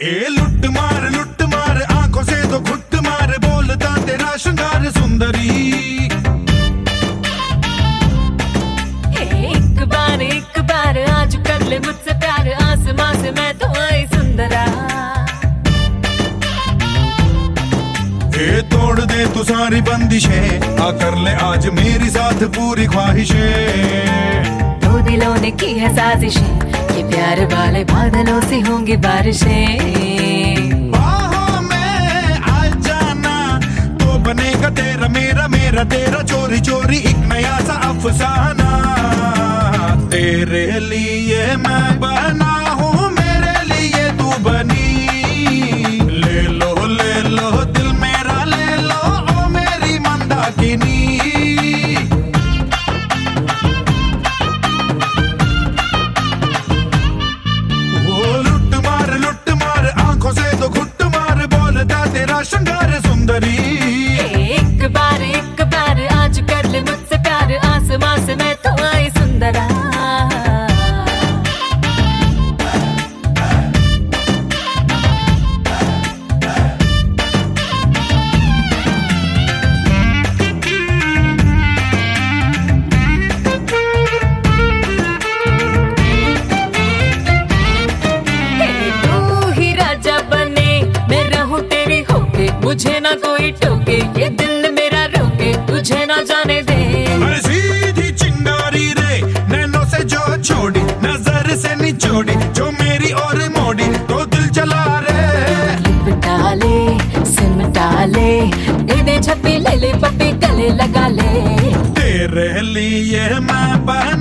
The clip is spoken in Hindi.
लुट मार आंखों से तो घुट मार, बोलता तेरा श्रृंगार सुंदरी। एक बार आज कर ले मुझसे प्यार, आसमां से मैं तो आई सुंदरा। तोड़ दे तू सारी बंदिशें, आ कर ले आज मेरी साथ पूरी ख्वाहिशें। दो दिलों ने की है साजिशें, ये प्यार वाले बादलों से होंगी बारिशें। बाहों में आ जाना तो बनेगा तेरा मेरा, मेरा तेरा, चोरी चोरी एक नया सा अफसाना। तेरे लिए मैं बना हूँ, मेरे लिए तू बनी। ले लो दिल मेरा ले लो, ओ मेरी मंदाकिनी। लुट मार आंखों से तो घुट मार, बोलता तेरा श्रृंगार सुंदरी। एक बार आज कर ले मुझसे प्यार, आसमां से मैं तो आई सुंदरा। मुझे ना कोई टोके, ये दिल मेरा रोके, तुझे ना जाने दे। अरे सीधी चिंगारी रे, नैनों से जो छोड़ी, नजर से निचोड़ी, जो मेरी और मोड़ी, तो दिल चला रे। लिप डाले सिम डाले, दे छपी ले ले पप्पी गले लगा ले। तेरे लिए मैं